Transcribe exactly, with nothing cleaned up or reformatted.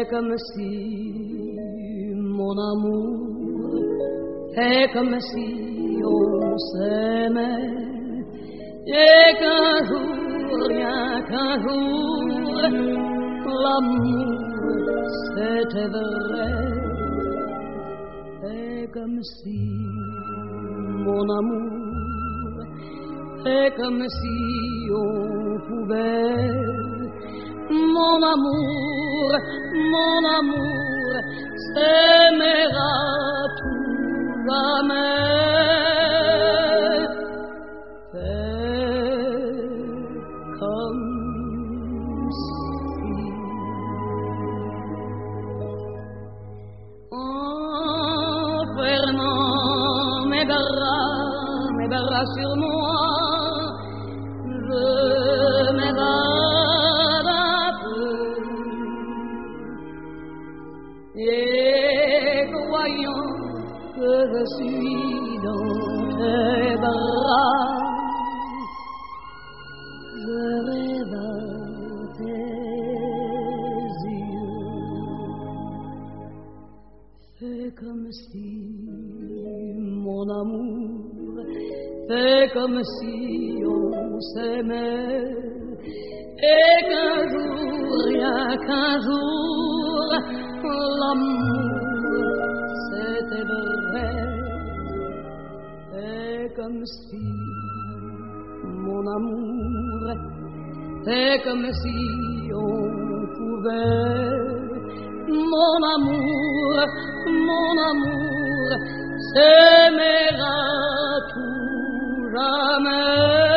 C'est comme si mon amour, c'est comme si on s'aimait, et qu'un jour, rien qu'un jour, l'amour c'était vrai. C'est comme si mon amour, c'est comme si on pouvait, mon amour, mon amour, s'aimer à tout jamais. C'est comme si en fermant mes bras, mes bras sur moi, je m'évade un peu et croyant que je suis dans tes bras, je rêve à tes yeux. C'est comme si mon amour, c'est comme si on s'aimait, et qu'un jour, rien qu'un jour, l'amour c'était vrai. C'est comme si mon amour, c'est comme si on pouvait, mon amour, mon amour, s'aimer à tout jamais.